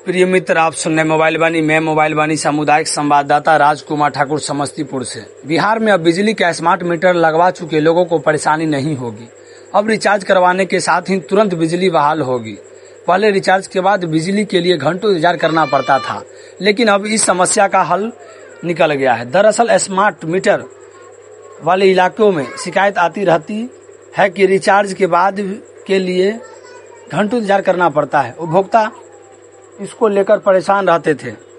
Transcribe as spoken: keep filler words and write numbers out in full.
प्रिय मित्र, आप सुन रहे मोबाइल बानी। मैं मोबाइल बानी सामुदायिक संवाददाता राजकुमार ठाकुर समस्तीपुर से। बिहार में अब बिजली का स्मार्ट मीटर लगवा चुके लोगों को परेशानी नहीं होगी। अब रिचार्ज करवाने के साथ ही तुरंत बिजली बहाल होगी। पहले रिचार्ज के बाद बिजली के लिए घंटों इंतजार करना पड़ता था, लेकिन अब इस समस्या का हल निकल गया है। दरअसल स्मार्ट मीटर वाले इलाकों में शिकायत आती रहती है कि रिचार्ज के बाद के लिए घंटों इंतजार करना पड़ता है। उपभोक्ता इसको लेकर परेशान रहते थे।